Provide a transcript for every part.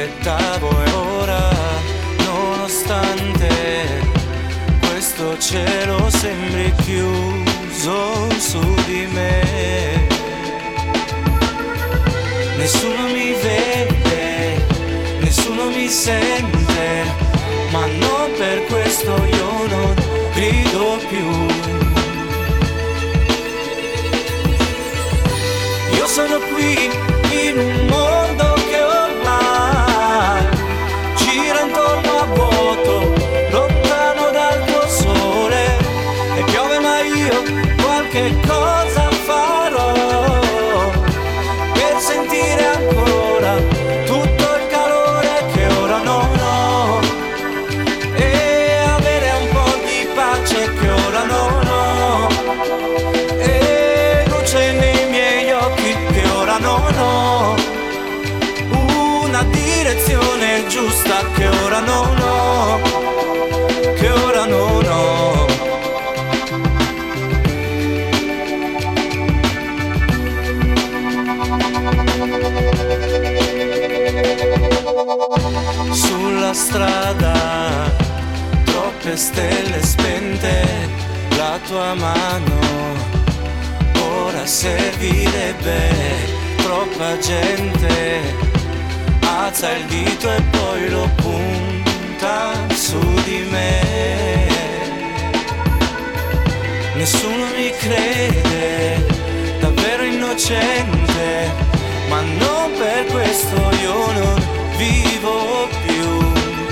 aspettavo e ora, nonostante questo cielo sembri chiuso su di me, nessuno mi vede, nessuno mi sente, ma non per questo io non grido più. Io sono qui in un mondo che ormai gira intorno a vuoto, lontano dal tuo sole, e piove ma io qualche cosa farò per sentire ancora tutto il calore che ora non ho, e avere un po' di pace che ora non ho, e luce nei miei occhi che ora non ho, una direzione giusta che ora non ho, che ora non ho. Sulla strada troppe stelle spente, la tua mano ora servirebbe. Troppa gente alza il dito e poi lo punta su di me. Nessuno mi crede, davvero innocente, ma non per questo io non vivo più.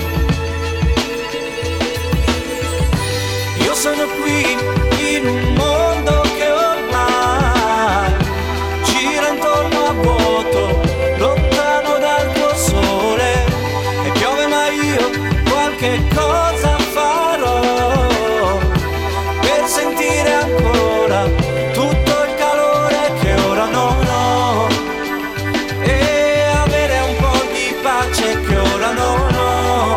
Io sono qui in un mondo che ormai gira intorno a vuoto, lontano dal tuo sole, e piove ma io qualche cosa farò per sentire ancora tutto il calore che ora non ho, e avere un po' di pace che ora non ho,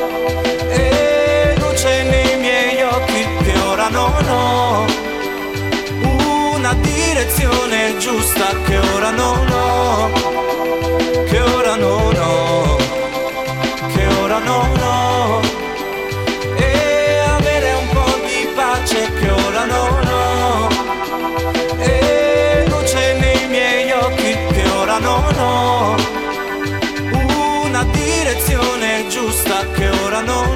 e luce nei miei occhi che ora non ho, una direzione giusta che ora non ho, che ora non ho, che ora non ho, e avere un po' di pace che ora non ho, e luce nei miei occhi che ora non ho, una direzione giusta che ora non ho.